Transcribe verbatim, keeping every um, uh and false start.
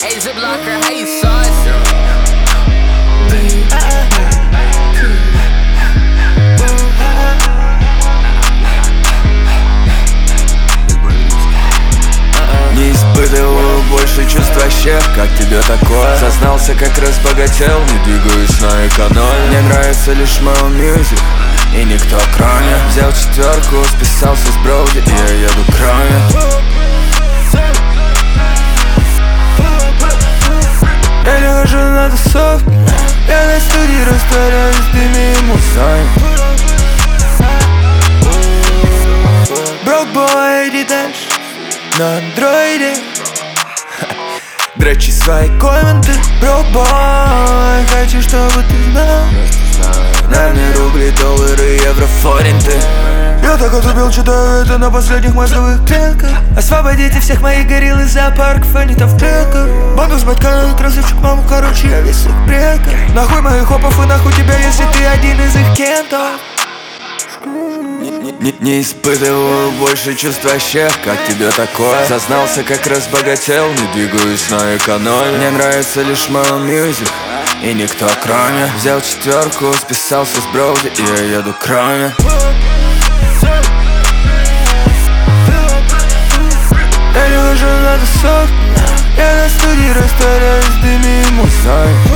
Asia blocker, hey sauce. Не испытываю больше чувства щех, как тебе такое? Сознался, как разбогател, не двигаюсь на экономе. Мне нравится лишь мой мьюзик и никто кроме. Взял четверку, списался с броуди, и я еду кроме. Я не хожу на тусовки, я на студии растворяюсь в дыме и музой. Broke boy, иди дальше на андроиде. Дрочи свои комменты. Broke boy, хочу, чтобы ты знал. На мне рубли, доллары, евро, форинты. Я так отупил, читаю это на последних мозговых клетках. Освободите всех моих горилл из зоопарков, они там в клетках. Банду с батьками, красавчик, маму, короче, я весь их предков. Нахуй моих хопов и нахуй тебя, если ты один из их кентов. Не, не, не испытываю больше чувства щех, как тебе такое? Сознался, как разбогател, не двигаюсь на экономе. Мне нравится лишь мой мьюзик и никто кроме. Взял четверку, списался с броуди, и я еду кроме. Я не хожу на тусовки, я на студии растворяюсь в дыме и музой.